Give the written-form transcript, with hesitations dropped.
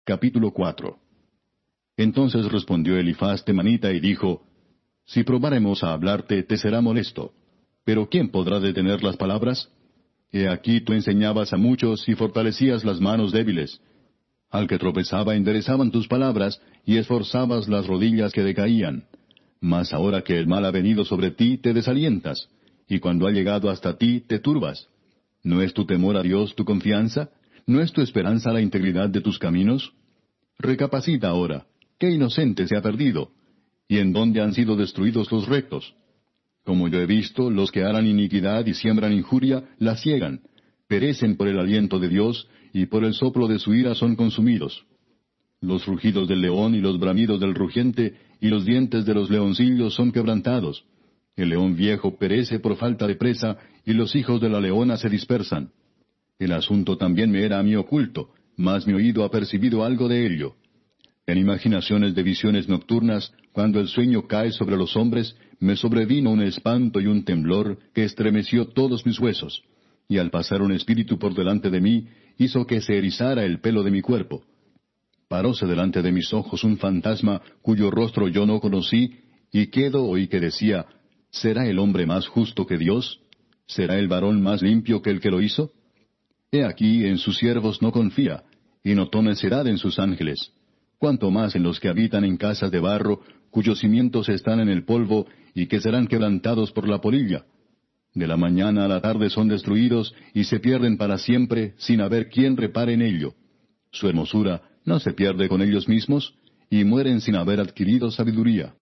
Capítulo 4. Entonces respondió Elifaz temanita y dijo: Si probáremos a hablarte, te será molesto. Pero ¿quién podrá detener las palabras? He aquí tú enseñabas a muchos y fortalecías las manos débiles. Al que tropezaba enderezaban tus palabras, y esforzabas las rodillas que decaían. Mas ahora que el mal ha venido sobre ti, te desalientas, y cuando ha llegado hasta ti, te turbas. ¿No es tu temor a Dios tu confianza? ¿No es tu esperanza la integridad de tus caminos? Recapacita ahora, ¿qué inocente se ha perdido? ¿Y en dónde han sido destruidos los rectos? Como yo he visto, los que harán iniquidad y siembran injuria, la ciegan, perecen por el aliento de Dios, y por el soplo de su ira son consumidos. Los rugidos del león y los bramidos del rugiente, y los dientes de los leoncillos son quebrantados. El león viejo perece por falta de presa, y los hijos de la leona se dispersan. El asunto también me era a mí oculto, mas mi oído ha percibido algo de ello. En imaginaciones de visiones nocturnas, cuando el sueño cae sobre los hombres, me sobrevino un espanto y un temblor que estremeció todos mis huesos, y al pasar un espíritu por delante de mí, hizo que se erizara el pelo de mi cuerpo. Paróse delante de mis ojos un fantasma cuyo rostro yo no conocí, y quedo oí que decía: ¿Será el hombre más justo que Dios? ¿Será el varón más limpio que el que lo hizo? He aquí en sus siervos no confía, y no tome sedad en sus ángeles. Cuanto más en los que habitan en casas de barro, cuyos cimientos están en el polvo, y que serán quebrantados por la polilla. De la mañana a la tarde son destruidos, y se pierden para siempre, sin haber quien repare en ello. Su hermosura no se pierde con ellos mismos, y mueren sin haber adquirido sabiduría.